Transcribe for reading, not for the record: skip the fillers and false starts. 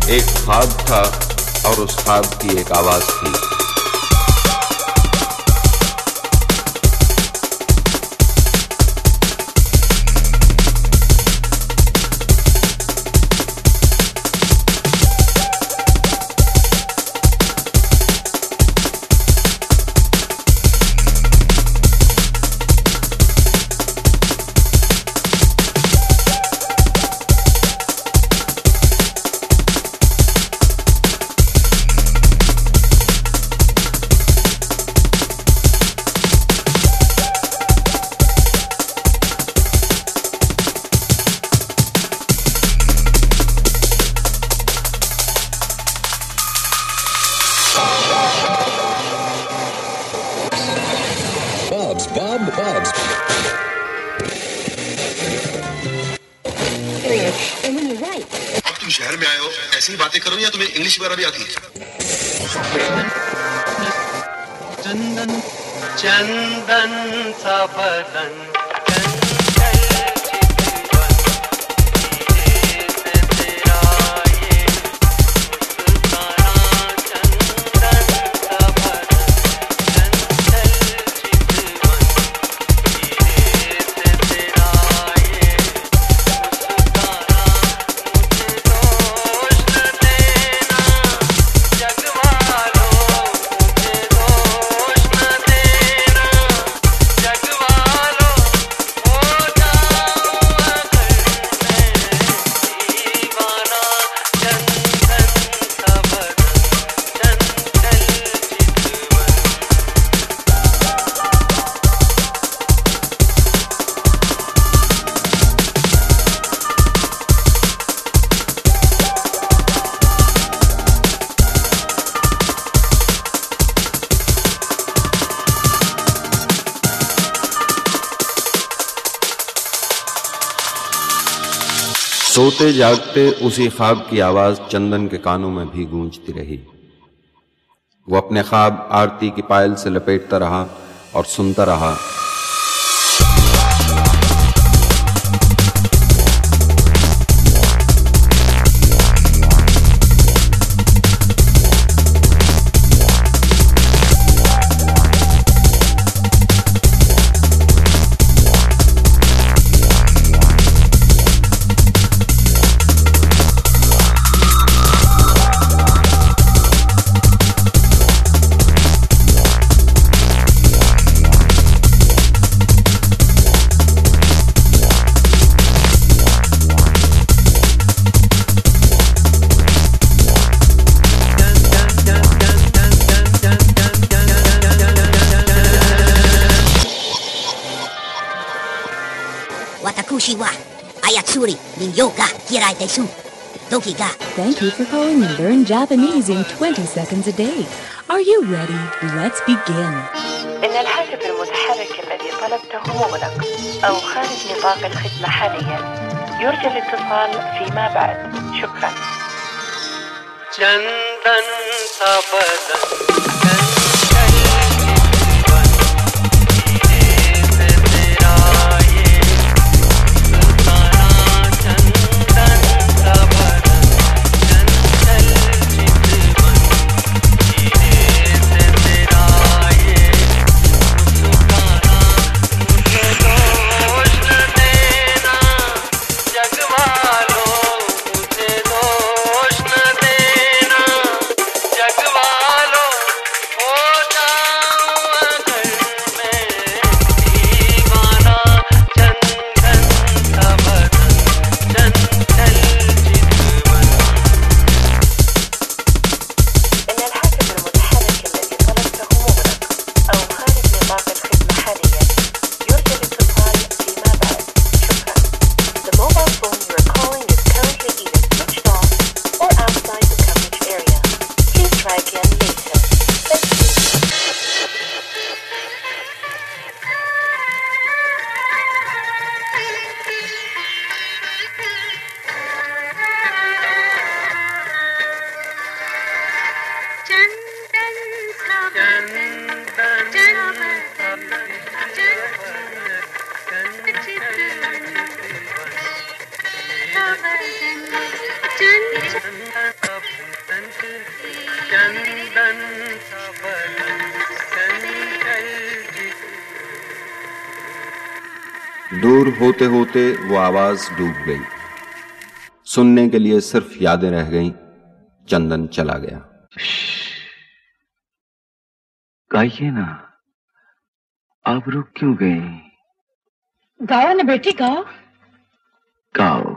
एक ख्वाब था और उस ख्वाब की एक आवाज थी। Bob's. तुम शहर में आए हो, ऐसी ही बातें करो या तुम्हें इंग्लिश वगैरह भी आती है? चंदन चंदन सा बदन सोते जागते उसी ख्वाब की आवाज चंदन के कानों में भी गूंजती रही। वो अपने ख्वाब आरती की पायल से लपेटता रहा और सुनता रहा। Watakushi wa Ayatsuri Ninyo ga Kirai desu. Doki ga. Thank you for calling and learn Japanese in 20 seconds a day. Are you ready? Let's begin. إن الهاتف المتحرك الذي طلبته مغلق أو خارج نطاق الخدمة حاليا. يرجى الاتصال فيما بعد. شكرا. चंदन सा बदन चंदन दूर होते होते वो आवाज डूब गई। सुनने के लिए सिर्फ यादें रह गईं। चंदन चला गया। गाइए ना, आप रुक क्यों गए? गाओ ना बेटी, गाओ। गाओ।